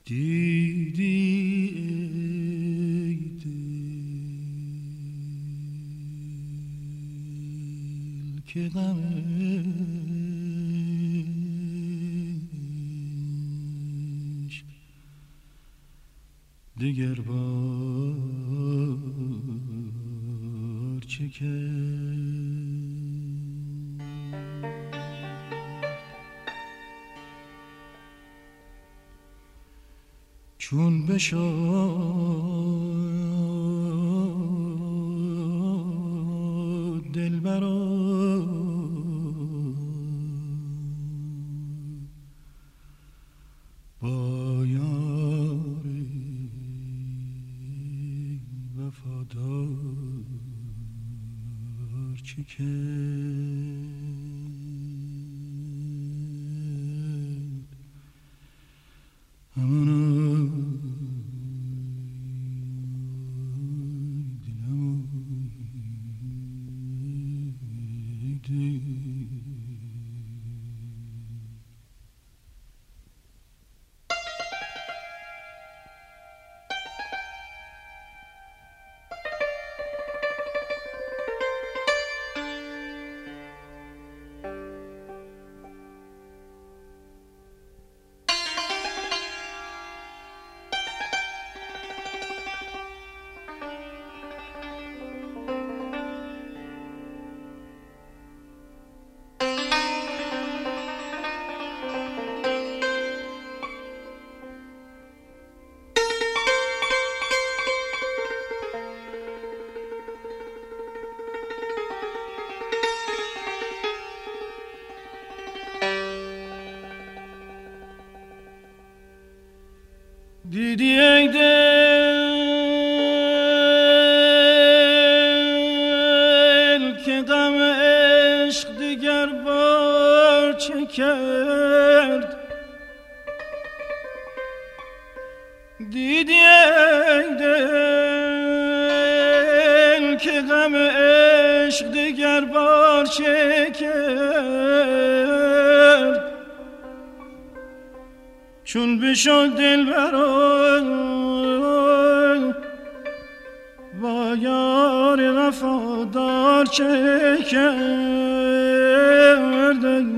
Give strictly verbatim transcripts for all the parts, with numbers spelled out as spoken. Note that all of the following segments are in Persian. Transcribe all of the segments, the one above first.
دیدی ای دل که غمش دگر بار چکد چون بشد دلبرا با یار وفادار چه کرد همانا دیدی ای دل که غم عشق دیگر بار چه کرد دیدی ای دل که غم عشق دیگر بار چه کرد چون بشد دلبرا با یار وفادار چه کرد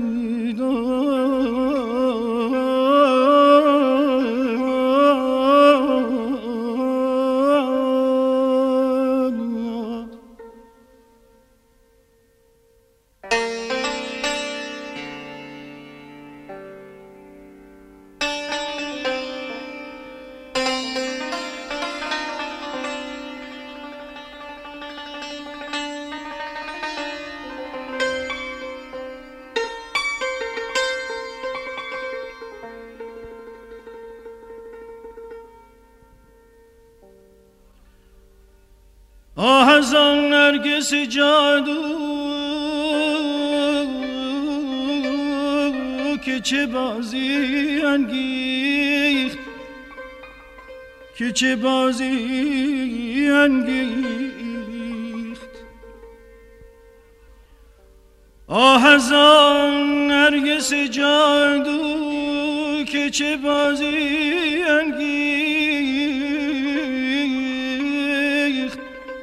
آه از آن نرگس جادو که چه بازی انگیخت که چه بازی انگیخت آه از آن نرگس جادو که چه بازی انگیخت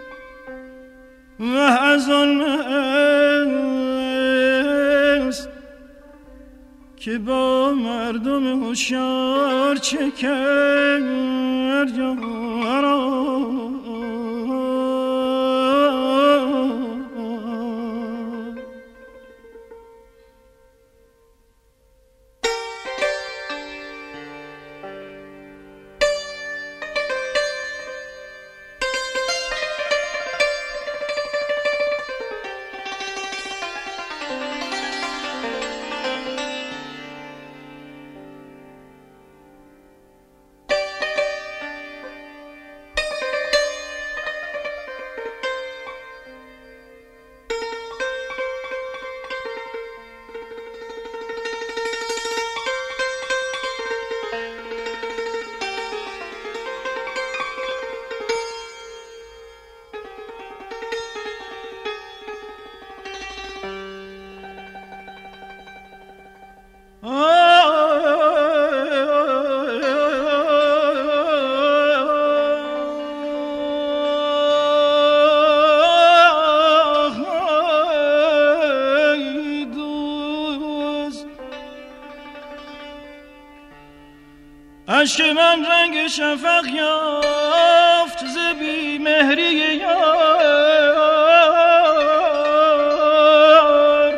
و از آن مست که با مردم هوشیار چه کرد یارا عشق من رنگ شفق یافت ز بی مهری یار.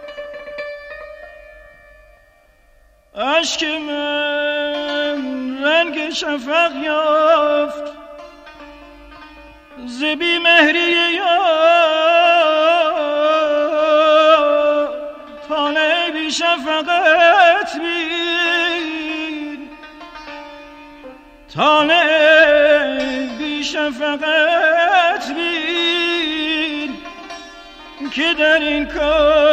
عشق من رنگ شفق یافت ز بی مهری یار. طالع بی شفقت بین، طالع بی شفقت بین که در این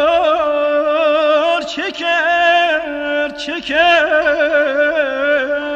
کار چه کرد چه کرد.